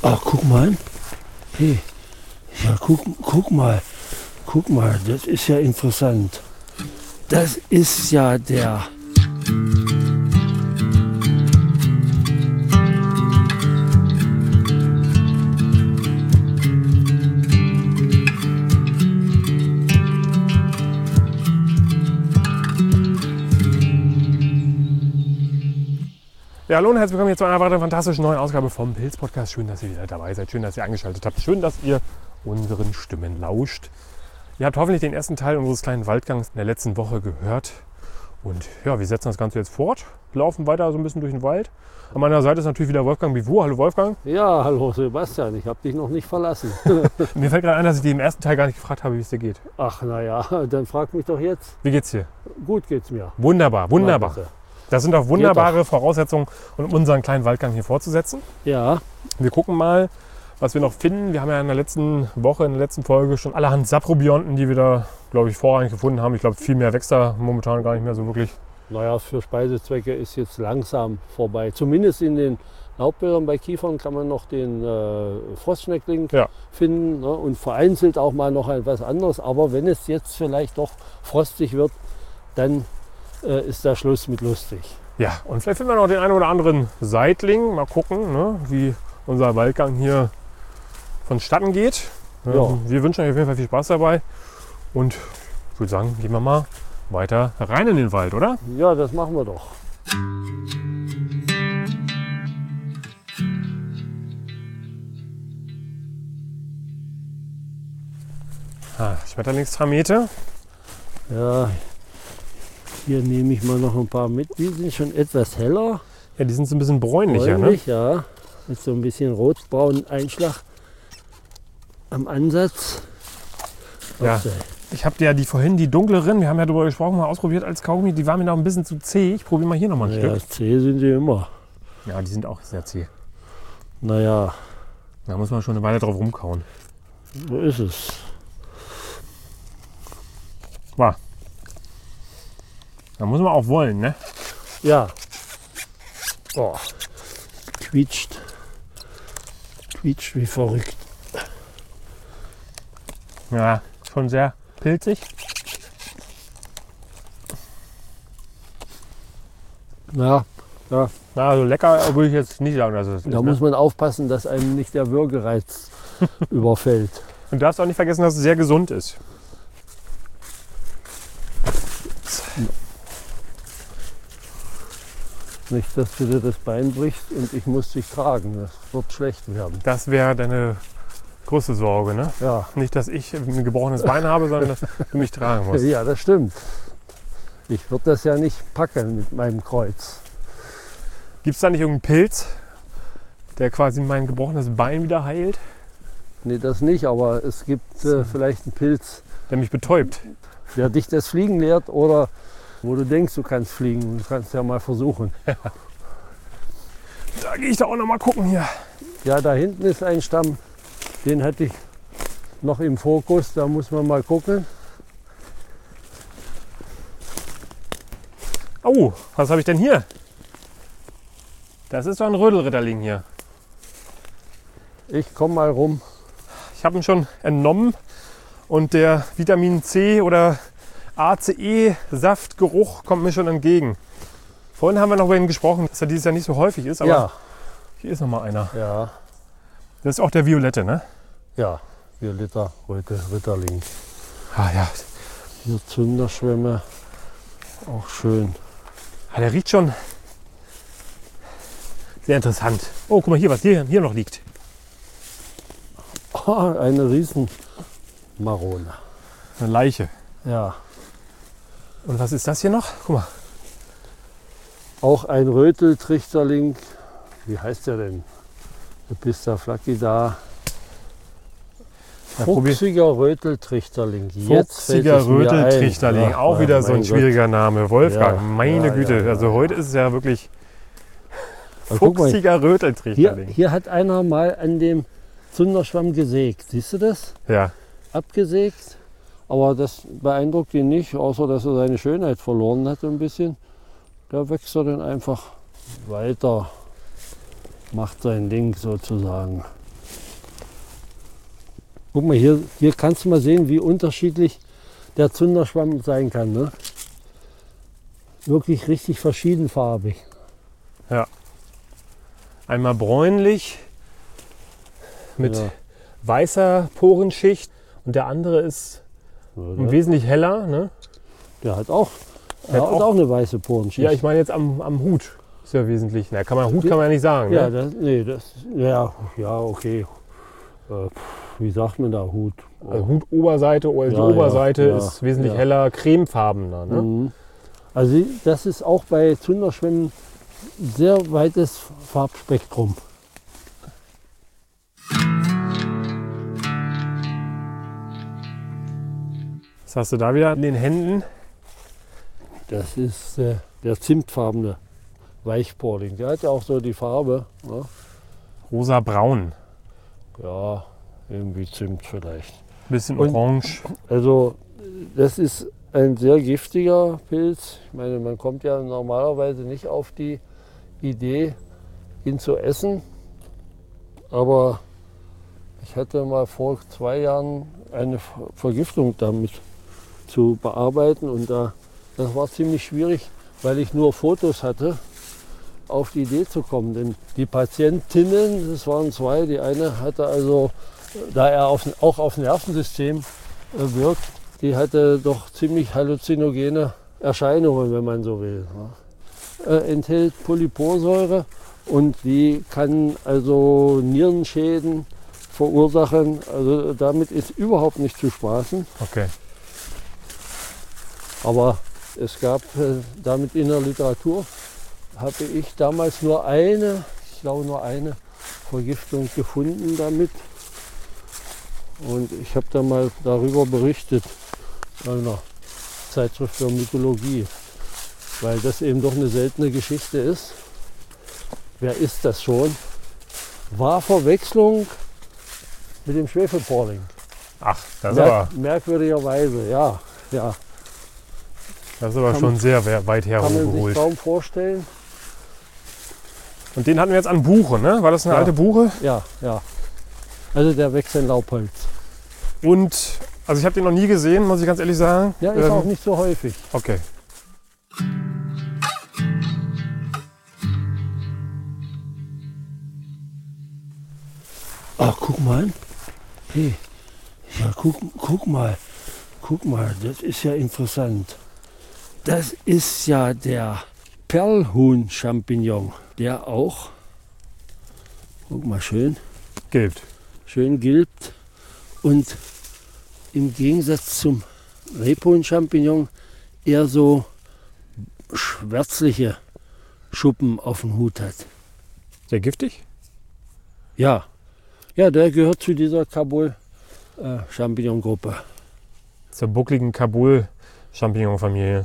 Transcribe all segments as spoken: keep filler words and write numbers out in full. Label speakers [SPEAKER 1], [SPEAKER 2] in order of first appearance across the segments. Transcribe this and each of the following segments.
[SPEAKER 1] Ach, guck mal an. Hey, ja, guck, guck mal. Guck mal, das ist ja interessant. Das ist ja der...
[SPEAKER 2] Ja, hallo und herzlich willkommen hier zu einer weiteren fantastischen neuen Ausgabe vom Pilz-Podcast. Schön, dass ihr wieder dabei seid, schön, dass ihr eingeschaltet habt, schön, dass ihr unseren Stimmen lauscht. Ihr habt hoffentlich den ersten Teil unseres kleinen Waldgangs in der letzten Woche gehört. Und ja, wir setzen das Ganze jetzt fort, laufen weiter so ein bisschen durch den Wald. An meiner Seite ist natürlich wieder Wolfgang Bivou. Hallo Wolfgang.
[SPEAKER 1] Ja, hallo Sebastian, ich habe dich noch nicht verlassen.
[SPEAKER 2] Mir fällt gerade ein, dass ich dich im ersten Teil gar nicht gefragt habe, wie es dir geht.
[SPEAKER 1] Ach, naja, dann frag mich doch jetzt.
[SPEAKER 2] Wie geht's dir?
[SPEAKER 1] Gut geht's mir.
[SPEAKER 2] Wunderbar, wunderbar.
[SPEAKER 1] Ja,
[SPEAKER 2] das sind doch wunderbare Voraussetzungen, um unseren kleinen Waldgang hier fortzusetzen.
[SPEAKER 1] Ja.
[SPEAKER 2] Wir gucken mal, was wir noch finden. Wir haben ja in der letzten Woche, in der letzten Folge schon allerhand Saprobionten, die wir da, glaube ich, vorrangig gefunden haben. Ich glaube, viel mehr wächst da momentan gar nicht mehr so wirklich.
[SPEAKER 1] Naja, für Speisezwecke ist jetzt langsam vorbei. Zumindest in den Laubblättern bei Kiefern kann man noch den äh, Frostschneckling
[SPEAKER 2] Ja.
[SPEAKER 1] finden, ne? Und vereinzelt auch mal noch etwas anderes. Aber wenn es jetzt vielleicht doch frostig wird, dann äh, ist der Schluss mit lustig.
[SPEAKER 2] Ja, und vielleicht finden wir noch den einen oder anderen Seitling. Mal gucken, ne, wie unser Waldgang hier vonstatten geht.
[SPEAKER 1] Ja.
[SPEAKER 2] Ähm, wir wünschen euch auf jeden Fall viel Spaß dabei. Und ich würde sagen, gehen wir mal weiter rein in den Wald, oder?
[SPEAKER 1] Ja, das machen wir doch.
[SPEAKER 2] Ah, Schmetterlingstramete.
[SPEAKER 1] Ja, hier nehme ich mal noch ein paar mit. Die sind schon etwas heller.
[SPEAKER 2] Ja, die sind so ein bisschen bräunlicher,
[SPEAKER 1] Bräunlich, ja. Mit so ein bisschen rotbraunen Einschlag am Ansatz.
[SPEAKER 2] ne? Ja.
[SPEAKER 1] Okay.
[SPEAKER 2] Ich habe ja die vorhin, die dunkleren, wir haben ja darüber gesprochen, mal ausprobiert als Kaugummi. Die waren mir noch ein bisschen zu zäh. Ich probiere mal hier nochmal ein
[SPEAKER 1] Ja,
[SPEAKER 2] Stück.
[SPEAKER 1] zäh sind die immer.
[SPEAKER 2] Ja, die sind auch sehr zäh.
[SPEAKER 1] Naja,
[SPEAKER 2] Da muss man schon eine Weile drauf rumkauen.
[SPEAKER 1] so ist es.
[SPEAKER 2] War. Da muss man auch wollen, ne?
[SPEAKER 1] Ja. Oh. Quietscht. Quietscht wie verrückt.
[SPEAKER 2] Ja, schon sehr pilzig.
[SPEAKER 1] Ja, ja.
[SPEAKER 2] Na, also lecker würde ich jetzt nicht sagen, dass es ist.
[SPEAKER 1] Da
[SPEAKER 2] Ne?
[SPEAKER 1] muss man aufpassen, dass einem nicht der Würgereiz überfällt.
[SPEAKER 2] Und du darfst auch nicht vergessen, dass es sehr gesund ist.
[SPEAKER 1] Nicht, dass du dir das Bein brichst und ich muss dich tragen. Das wird schlecht werden.
[SPEAKER 2] Das wäre deine größte Sorge, ne?
[SPEAKER 1] Ja,
[SPEAKER 2] Nicht, dass ich ein gebrochenes Bein habe, sondern dass du mich tragen musst.
[SPEAKER 1] ja, das stimmt. Ich würde das ja nicht packen mit meinem Kreuz.
[SPEAKER 2] Gibt es da nicht irgendeinen Pilz, der quasi mein gebrochenes Bein wieder heilt,
[SPEAKER 1] Nee, das nicht, aber es gibt äh, vielleicht einen Pilz,
[SPEAKER 2] der mich betäubt?
[SPEAKER 1] der dich das Fliegen lehrt oder wo du denkst, du kannst fliegen. Du kannst ja mal versuchen.
[SPEAKER 2] Da gehe ich da auch noch mal gucken hier.
[SPEAKER 1] Ja, da hinten ist ein Stamm, den hatte ich noch im Fokus, da muss man mal gucken.
[SPEAKER 2] Oh, was habe ich denn hier? Das ist doch ein Rödelritterling hier.
[SPEAKER 1] Ich komme mal rum.
[SPEAKER 2] Ich habe ihn schon entnommen und der Vitamin C oder A C E-Saftgeruch kommt mir schon entgegen. Vorhin haben wir noch über ihn gesprochen, dass er dieses Jahr nicht so häufig ist, aber
[SPEAKER 1] Ja,
[SPEAKER 2] hier ist noch mal einer.
[SPEAKER 1] ja,
[SPEAKER 2] Das ist auch der Violette, ne?
[SPEAKER 1] ja. Violetter, Röte, Ritterling.
[SPEAKER 2] Ah ja,
[SPEAKER 1] Hier Zunderschwämme, auch schön.
[SPEAKER 2] ah, der riecht schon sehr interessant. Oh, guck mal hier, was hier, hier noch liegt.
[SPEAKER 1] Oh, eine Riesenmarone.
[SPEAKER 2] Eine Leiche.
[SPEAKER 1] Ja,
[SPEAKER 2] Und was ist das hier noch? Guck mal.
[SPEAKER 1] auch ein Röteltrichterling. Wie heißt der denn? Lepista flaccida.
[SPEAKER 2] Ja, probier-
[SPEAKER 1] Fuchsiger Röteltrichterling. Jetzt fällt
[SPEAKER 2] Fuchsiger
[SPEAKER 1] es mir ein.
[SPEAKER 2] Röteltrichterling,
[SPEAKER 1] Ach,
[SPEAKER 2] auch wieder so ein
[SPEAKER 1] mein
[SPEAKER 2] schwieriger Name. Wolfgang,
[SPEAKER 1] Ja,
[SPEAKER 2] meine
[SPEAKER 1] ja,
[SPEAKER 2] Güte.
[SPEAKER 1] ja, ja,
[SPEAKER 2] also
[SPEAKER 1] ja.
[SPEAKER 2] heute ist es ja wirklich
[SPEAKER 1] Aber guck mal,
[SPEAKER 2] fuchsiger
[SPEAKER 1] Hier,
[SPEAKER 2] Röteltrichterling.
[SPEAKER 1] hier hat einer mal an dem Zunderschwamm gesägt. Siehst du das?
[SPEAKER 2] Ja.
[SPEAKER 1] Abgesägt. Aber das beeindruckt ihn nicht, außer dass er seine Schönheit verloren hat ein bisschen. Da wächst er dann einfach weiter. Macht sein Ding sozusagen. Guck mal, hier, hier kannst du mal sehen, wie unterschiedlich der Zunderschwamm sein kann. Ne? Wirklich richtig verschiedenfarbig.
[SPEAKER 2] Ja. Einmal bräunlich mit
[SPEAKER 1] Ja.
[SPEAKER 2] weißer Porenschicht und der andere ist
[SPEAKER 1] Oder?
[SPEAKER 2] wesentlich heller. Ne?
[SPEAKER 1] Der hat auch,
[SPEAKER 2] Der
[SPEAKER 1] er
[SPEAKER 2] hat
[SPEAKER 1] hat
[SPEAKER 2] auch-
[SPEAKER 1] auch eine weiße Porenschicht.
[SPEAKER 2] Ja, ich meine jetzt am, am Hut. Ist ja wesentlich. Na, kann man, Hut kann man ja nicht sagen.
[SPEAKER 1] Ja,
[SPEAKER 2] Ne?
[SPEAKER 1] das, nee, das, ja, ja, okay. Äh, pff, wie sagt man da, Hut?
[SPEAKER 2] Also Hutoberseite oder die
[SPEAKER 1] Ja,
[SPEAKER 2] Oberseite
[SPEAKER 1] ja, ja,
[SPEAKER 2] ist wesentlich
[SPEAKER 1] ja.
[SPEAKER 2] heller, cremefarbener. Ne?
[SPEAKER 1] Mhm. Also das ist auch bei Zunderschwämmen sehr weites Farbspektrum.
[SPEAKER 2] Was hast du da wieder in den Händen?
[SPEAKER 1] Das ist äh, der zimtfarbene Weichporling. Der hat ja auch so die Farbe. Ne?
[SPEAKER 2] Rosa-braun.
[SPEAKER 1] Ja, irgendwie Zimt vielleicht.
[SPEAKER 2] Bisschen
[SPEAKER 1] Und-
[SPEAKER 2] orange.
[SPEAKER 1] Also das ist ein sehr giftiger Pilz. Ich meine, man kommt ja normalerweise nicht auf die Idee, ihn zu essen. Aber ich hatte mal vor zwei Jahren eine Ver- Vergiftung damit zu bearbeiten. Und da, das war ziemlich schwierig, weil ich nur Fotos hatte, auf die Idee zu kommen. Denn die Patientinnen, das waren zwei, die eine hatte also, da er auf, auch aufs Nervensystem äh, wirkt, die hatte doch ziemlich halluzinogene Erscheinungen, wenn man so will. Ja. Äh, enthält Polyporsäure und die kann also Nierenschäden verursachen. Also damit ist überhaupt nicht zu spaßen.
[SPEAKER 2] Okay.
[SPEAKER 1] Aber es gab äh, damit in der Literatur, habe ich damals nur eine, ich glaube nur eine Vergiftung gefunden damit. Und ich habe da mal darüber berichtet in einer Zeitschrift für Mythologie, weil das eben doch eine seltene Geschichte ist. Wer ist das schon? War Verwechslung mit dem Schwefelporling.
[SPEAKER 2] Ach, das ist
[SPEAKER 1] Merk
[SPEAKER 2] aber,
[SPEAKER 1] merkwürdigerweise, ja, ja.
[SPEAKER 2] das ist aber
[SPEAKER 1] Kann-
[SPEAKER 2] schon sehr we- weit
[SPEAKER 1] Kann man sich
[SPEAKER 2] hergeholt.
[SPEAKER 1] kaum vorstellen.
[SPEAKER 2] Und den hatten wir jetzt an Buche, ne? War das eine
[SPEAKER 1] Ja.
[SPEAKER 2] alte Buche?
[SPEAKER 1] Ja, ja. Also der wächst in Laubholz.
[SPEAKER 2] Und, also ich habe den noch nie gesehen, muss ich ganz ehrlich sagen.
[SPEAKER 1] Ja, ist
[SPEAKER 2] Ähm,
[SPEAKER 1] auch nicht so häufig.
[SPEAKER 2] Okay.
[SPEAKER 1] Ach, guck mal. Hey, ja, guck, guck mal. Guck mal, das ist ja interessant. Das ist ja der Perlhuhn-Champignon, der auch, guck mal, schön,
[SPEAKER 2] Gilt.
[SPEAKER 1] schön gilbt und im Gegensatz zum Rebhuhn-Champignon eher so schwärzliche Schuppen auf dem Hut hat.
[SPEAKER 2] Sehr giftig?
[SPEAKER 1] Ja, ja, der gehört zu dieser Kabul-Champignon-Gruppe.
[SPEAKER 2] Zur buckligen Kabul-Champignon-Familie.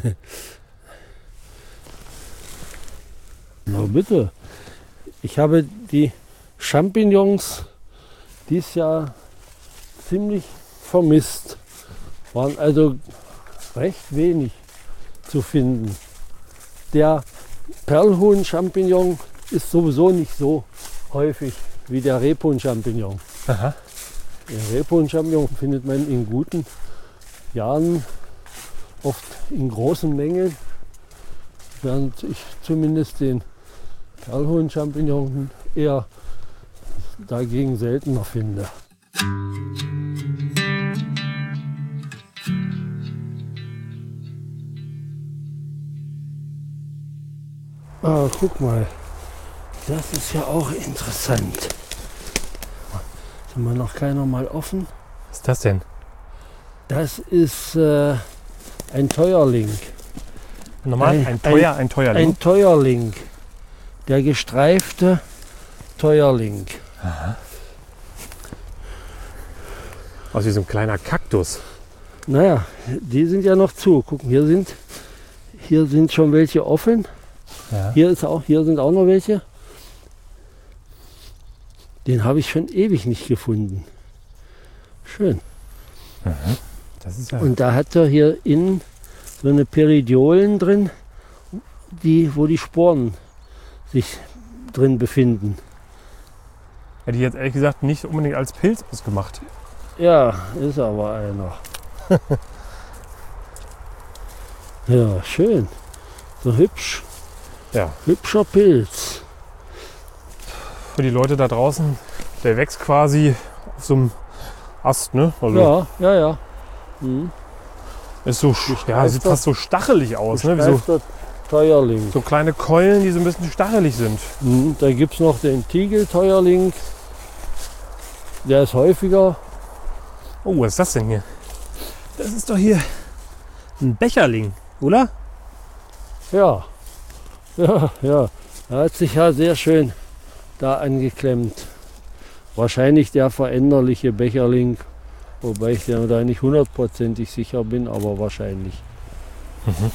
[SPEAKER 1] Na bitte. Ich habe die Champignons dieses Jahr ziemlich vermisst. Waren also recht wenig zu finden. Der Perlhuhn-Champignon ist sowieso nicht so häufig wie der Rebhuhn-Champignon.
[SPEAKER 2] Aha.
[SPEAKER 1] Den Rebhuhn-Champignon findet man in guten Jahren oft in großen Mengen, während ich zumindest den Perlhuhn-Champignon eher dagegen seltener finde. Ah, guck mal, das ist ja auch interessant. Sind wir noch keiner mal offen?
[SPEAKER 2] Was ist das denn?
[SPEAKER 1] Das ist äh, ein Teuerling.
[SPEAKER 2] Normal?
[SPEAKER 1] Ein-
[SPEAKER 2] Ein, Teuer, ein, Teuerling?
[SPEAKER 1] Ein Teuerling. Der gestreifte Teuerling.
[SPEAKER 2] Aus wie so ein kleiner Kaktus.
[SPEAKER 1] Naja, die sind ja noch zu. Gucken, hier sind, hier sind schon welche offen.
[SPEAKER 2] Ja.
[SPEAKER 1] Hier, ist auch, hier sind auch noch welche. Den habe ich schon ewig nicht gefunden. Schön.
[SPEAKER 2] Das ist ja.
[SPEAKER 1] Und da hat er hier innen so eine Peridiolen drin, die, wo die Sporen sich drin befinden.
[SPEAKER 2] Hätte ich jetzt ehrlich gesagt nicht unbedingt als Pilz ausgemacht.
[SPEAKER 1] Ja, ist aber einer. Ja, schön. So hübsch.
[SPEAKER 2] Ja.
[SPEAKER 1] Hübscher Pilz.
[SPEAKER 2] Für die Leute da draußen, der wächst quasi auf so einem Ast, ne? Also
[SPEAKER 1] Ja, ja, ja. Mhm.
[SPEAKER 2] ist so, ja, sieht fast so stachelig aus, ne? Wie so,
[SPEAKER 1] Gestreifter Teuerling.
[SPEAKER 2] so kleine Keulen, die so ein bisschen stachelig sind.
[SPEAKER 1] Mhm. Da gibt es noch den Tiegel-Teuerling. Der ist häufiger.
[SPEAKER 2] Oh, was ist das denn hier? Das ist doch hier ein Becherling, oder?
[SPEAKER 1] Ja, ja, ja. Er hat sich ja sehr schön da angeklemmt. Wahrscheinlich der veränderliche Becherling, wobei ich da nicht hundertprozentig sicher bin, aber wahrscheinlich.
[SPEAKER 2] Mhm.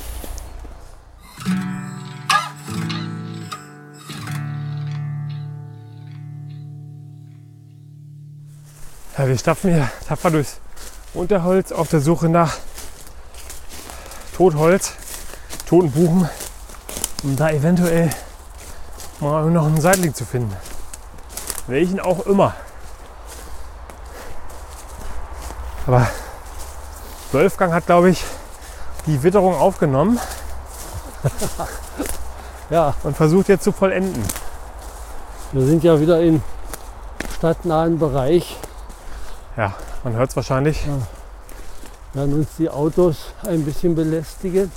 [SPEAKER 2] Ja, wir stapfen hier tapfer durchs Unterholz auf der Suche nach Totholz, toten Buchen, um da eventuell mal noch einen Seitling zu finden. Welchen auch immer. Aber Wolfgang hat, glaube ich, die Witterung aufgenommen
[SPEAKER 1] Ja,
[SPEAKER 2] und versucht jetzt zu vollenden.
[SPEAKER 1] wir sind ja wieder im stadtnahen Bereich.
[SPEAKER 2] Ja, man hört es wahrscheinlich.
[SPEAKER 1] Werden uns die Autos ein bisschen belästigen.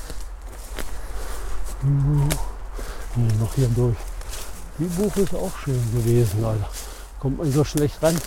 [SPEAKER 1] Nee, noch hier durch. Die Buche ist auch schön gewesen, Alter. Kommt man so schlecht ran.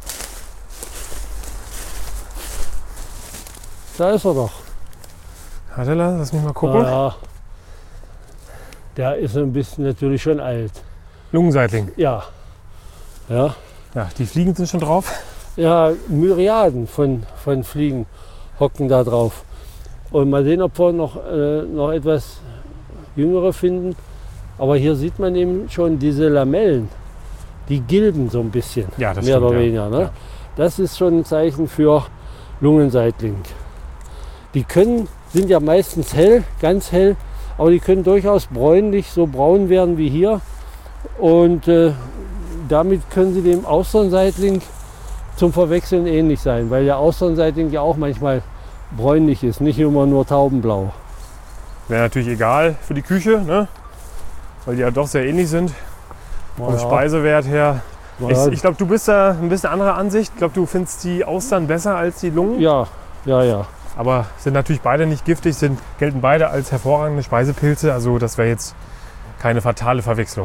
[SPEAKER 1] Da ist er doch.
[SPEAKER 2] Warte, lass mich mal gucken.
[SPEAKER 1] Ja, der ist ein bisschen natürlich schon alt.
[SPEAKER 2] Lungenseitling.
[SPEAKER 1] Ja, ja,
[SPEAKER 2] Ja, die Fliegen sind schon drauf.
[SPEAKER 1] ja, Myriaden von, von Fliegen hocken da drauf. Und mal sehen, ob wir noch, äh, noch etwas jüngere finden. Aber hier sieht man eben schon diese Lamellen, die gilben so ein bisschen,
[SPEAKER 2] Ja, das
[SPEAKER 1] mehr
[SPEAKER 2] stimmt,
[SPEAKER 1] oder
[SPEAKER 2] ja.
[SPEAKER 1] weniger. Ne?
[SPEAKER 2] Ja.
[SPEAKER 1] Das ist schon ein Zeichen für Lungenseitling. Die können, sind ja meistens hell, ganz hell, aber die können durchaus bräunlich, so braun werden wie hier. Und äh, damit können sie dem Austernseitling zum Verwechseln ähnlich sein, weil der Austernseitling ja auch manchmal bräunlich ist, nicht immer nur taubenblau.
[SPEAKER 2] Wäre natürlich egal für die Küche, ne? Weil die ja doch sehr ähnlich sind. Vom
[SPEAKER 1] Ja.
[SPEAKER 2] Speisewert her.
[SPEAKER 1] Ja.
[SPEAKER 2] Ich, ich glaube, du bist da ein bisschen anderer Ansicht. Ich glaube, du findest die Austern besser als die Lungen.
[SPEAKER 1] Ja, ja, ja.
[SPEAKER 2] Aber sind natürlich beide nicht giftig, sind, gelten beide als hervorragende Speisepilze. Also das wäre jetzt keine fatale Verwechslung.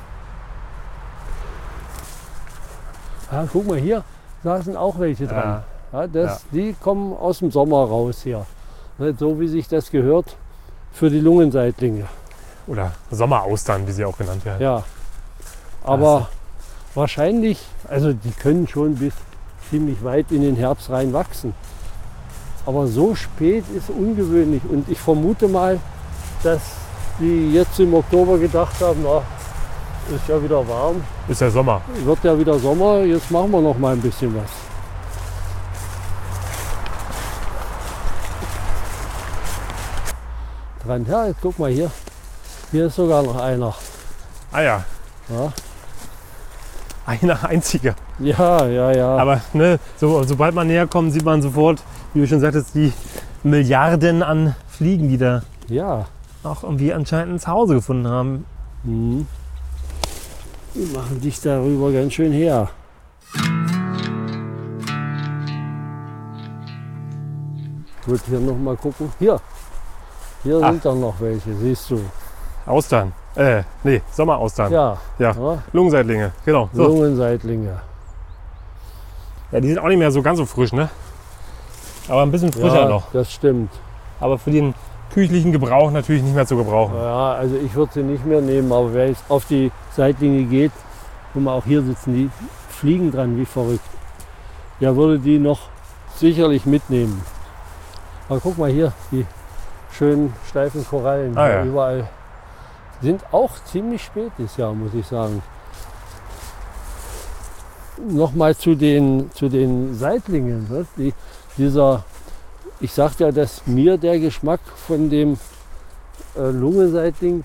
[SPEAKER 1] Ja, guck mal hier, da sind auch welche dran. Ja, das,
[SPEAKER 2] Ja.
[SPEAKER 1] Die kommen aus dem Sommer raus hier. Nicht so wie sich das gehört für die Lungenseitlinge.
[SPEAKER 2] Oder Sommeraustern, wie sie auch genannt werden.
[SPEAKER 1] Ja. Aber wahrscheinlich, also die können schon bis ziemlich weit in den Herbst rein wachsen. Aber so spät ist ungewöhnlich. Und ich vermute mal, dass die jetzt im Oktober gedacht haben, na, ist ja wieder warm,
[SPEAKER 2] Ist ja Sommer.
[SPEAKER 1] wird ja wieder Sommer, jetzt machen wir noch mal ein bisschen was. Dran, ja, jetzt guck mal hier. Hier ist sogar noch einer.
[SPEAKER 2] Ah ja,
[SPEAKER 1] Ja,
[SPEAKER 2] einer einziger.
[SPEAKER 1] ja, ja. ja.
[SPEAKER 2] Aber ne, so, sobald man näher kommt, sieht man sofort, wie du schon sagtest, die Milliarden an Fliegen, die da
[SPEAKER 1] ja.
[SPEAKER 2] auch irgendwie anscheinend ein Zuhause gefunden haben.
[SPEAKER 1] Mhm. Die machen dich darüber ganz schön her. Ich würde hier noch mal gucken. Hier, hier
[SPEAKER 2] Ah.
[SPEAKER 1] sind dann noch welche, siehst du.
[SPEAKER 2] Austern. Äh, nee, Sommeraustern.
[SPEAKER 1] Ja,
[SPEAKER 2] Ja.
[SPEAKER 1] ja.
[SPEAKER 2] Lungenseitlinge, genau. So.
[SPEAKER 1] Lungenseitlinge.
[SPEAKER 2] Ja, die sind auch nicht mehr so ganz so frisch, ne? Aber ein bisschen frischer
[SPEAKER 1] Ja,
[SPEAKER 2] noch.
[SPEAKER 1] das stimmt.
[SPEAKER 2] Aber für den küchlichen Gebrauch natürlich nicht mehr zu gebrauchen.
[SPEAKER 1] Ja, also ich würde sie nicht mehr nehmen, aber wer jetzt auf die Seitlinge geht, guck mal, auch hier sitzen die Fliegen dran, wie verrückt. Der würde die noch sicherlich mitnehmen. Aber guck mal hier, die schönen steifen Korallen
[SPEAKER 2] Ah,
[SPEAKER 1] hier
[SPEAKER 2] ja.
[SPEAKER 1] überall. Sind auch ziemlich spät dieses Jahr, muss ich sagen. Nochmal zu den, zu den Seitlingen. Ne? Die, dieser, ich sagte ja, dass mir der Geschmack von dem äh, Lungenseitling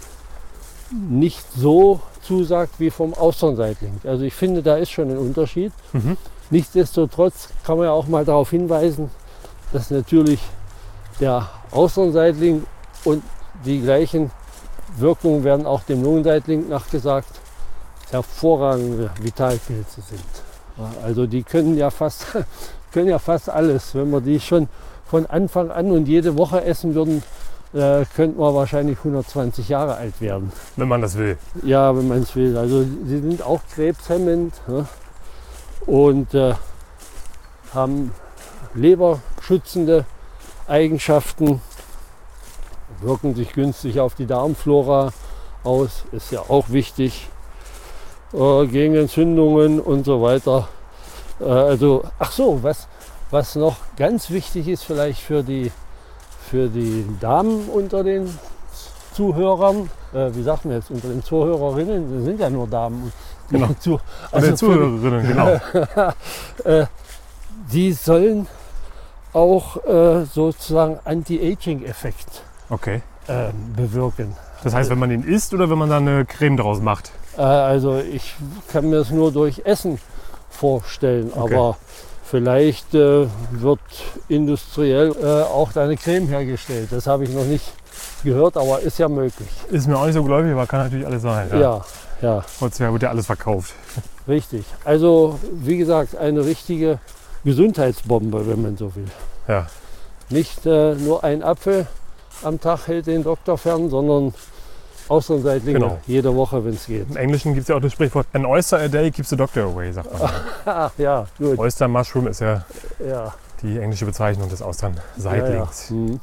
[SPEAKER 1] nicht so zusagt wie vom Austernseitling. Also ich finde, da ist schon ein Unterschied.
[SPEAKER 2] Mhm.
[SPEAKER 1] Nichtsdestotrotz kann man ja auch mal darauf hinweisen, dass natürlich der Austernseitling und die gleichen Wirkungen werden auch dem Lungenseitling nachgesagt, hervorragende Vitalpilze sind. Also die können ja fast, können ja fast alles. Wenn wir die schon von Anfang an und jede Woche essen würden, äh, könnten wir wahrscheinlich hundertzwanzig Jahre alt werden.
[SPEAKER 2] Wenn man das will.
[SPEAKER 1] Ja, wenn man es will. Also sie sind auch krebshemmend, ne? Und äh, haben leberschützende Eigenschaften, wirken sich günstig auf die Darmflora aus, ist ja auch wichtig, äh, gegen Entzündungen und so weiter. Äh, also, ach so, was, was noch ganz wichtig ist vielleicht für die, für die Damen unter den Zuhörern, äh, wie sagt man jetzt, unter den Zuhörerinnen, das sind ja nur Damen.
[SPEAKER 2] Genau.
[SPEAKER 1] Zu,
[SPEAKER 2] also den Zuhörerinnen, genau.
[SPEAKER 1] äh, die sollen auch äh, sozusagen Anti-Aging-Effekt
[SPEAKER 2] Okay.
[SPEAKER 1] äh, bewirken.
[SPEAKER 2] Das heißt, wenn man den isst oder wenn man da eine Creme draus macht?
[SPEAKER 1] Äh, also ich kann mir das nur durch Essen vorstellen,
[SPEAKER 2] Okay.
[SPEAKER 1] aber vielleicht äh, wird industriell äh, auch eine Creme hergestellt. Das habe ich noch nicht gehört, aber ist ja möglich.
[SPEAKER 2] Ist mir auch nicht so gläubig, aber kann natürlich alles sein. Ja.
[SPEAKER 1] Ja, ja,
[SPEAKER 2] Heutzutage wird ja alles verkauft.
[SPEAKER 1] richtig. Also wie gesagt, eine richtige Gesundheitsbombe, wenn man so will.
[SPEAKER 2] Ja.
[SPEAKER 1] Nicht äh, nur ein Apfel am Tag hält den Doktor fern, sondern Austernseitlinge
[SPEAKER 2] Genau.
[SPEAKER 1] jede Woche, wenn es geht.
[SPEAKER 2] Im Englischen gibt es ja auch das Sprichwort, an oyster a day keeps the doctor away, sagt man.
[SPEAKER 1] Ach ja, gut.
[SPEAKER 2] Oyster Mushroom ist ja
[SPEAKER 1] Ja,
[SPEAKER 2] die englische Bezeichnung des
[SPEAKER 1] ja, ja.
[SPEAKER 2] Austernseitlings.
[SPEAKER 1] Hm.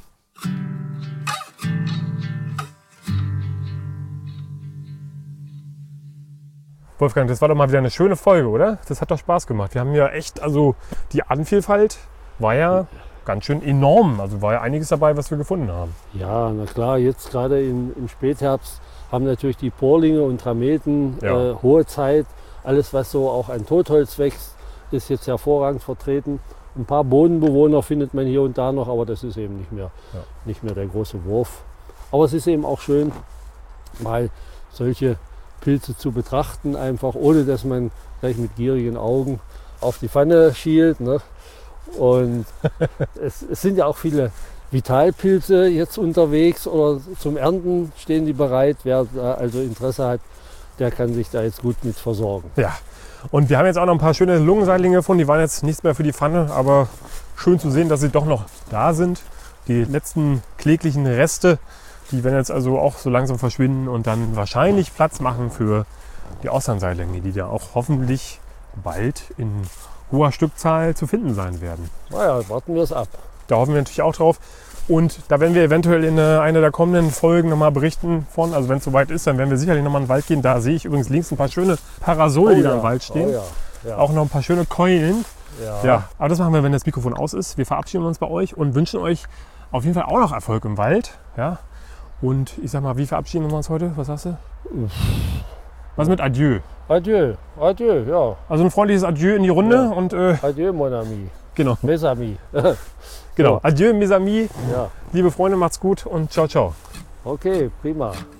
[SPEAKER 2] Wolfgang, das war doch mal wieder eine schöne Folge, oder? Das hat doch Spaß gemacht. Wir haben ja echt, also die Artenvielfalt war ja ganz schön enorm. Also war ja einiges dabei, was wir gefunden haben.
[SPEAKER 1] Ja, na klar, jetzt gerade im, im Spätherbst haben natürlich die Porlinge und Trameten
[SPEAKER 2] Ja.
[SPEAKER 1] äh, hohe Zeit. Alles, was so auch an Totholz wächst, ist jetzt hervorragend vertreten. Ein paar Bodenbewohner findet man hier und da noch, aber das ist eben nicht mehr,
[SPEAKER 2] Ja.
[SPEAKER 1] nicht mehr der große Wurf. Aber es ist eben auch schön, mal solche Pilze zu betrachten, einfach ohne dass man gleich mit gierigen Augen auf die Pfanne schielt. Ne? Und es, es sind ja auch viele Vitalpilze jetzt unterwegs oder zum Ernten stehen die bereit. Wer da also Interesse hat, der kann sich da jetzt gut mit versorgen.
[SPEAKER 2] Ja, und wir haben jetzt auch noch ein paar schöne Lungenseitlinge gefunden. Die waren jetzt nichts mehr für die Pfanne, aber schön zu sehen, dass sie doch noch da sind. Die letzten kläglichen Reste, die werden jetzt also auch so langsam verschwinden und dann wahrscheinlich Platz machen für die Austernseitlinge, die da auch hoffentlich bald in hoher Stückzahl zu finden sein werden.
[SPEAKER 1] Naja, warten wir es ab.
[SPEAKER 2] Da hoffen wir natürlich auch drauf. Und da werden wir eventuell in einer der kommenden Folgen nochmal berichten von. Also wenn es soweit ist, dann werden wir sicherlich nochmal in den Wald gehen. Da sehe ich übrigens links ein paar schöne Parasole, die da im Wald stehen.
[SPEAKER 1] Oh ja, ja.
[SPEAKER 2] Auch noch ein paar schöne Keulen.
[SPEAKER 1] Ja.
[SPEAKER 2] Ja, aber das machen wir, wenn das Mikrofon aus ist. Wir verabschieden uns bei euch und wünschen euch auf jeden Fall auch noch Erfolg im Wald. Ja. Und ich sag mal, wie verabschieden wir uns heute? Was sagst du? Was mit Adieu?
[SPEAKER 1] Adieu, adieu, ja.
[SPEAKER 2] Also ein freundliches Adieu in die Runde
[SPEAKER 1] Ja.
[SPEAKER 2] und äh,
[SPEAKER 1] Adieu, mon ami.
[SPEAKER 2] genau.
[SPEAKER 1] Mes amis.
[SPEAKER 2] genau. Adieu, mes amis.
[SPEAKER 1] Ja,
[SPEAKER 2] Liebe Freunde, macht's gut und ciao, ciao.
[SPEAKER 1] okay, prima.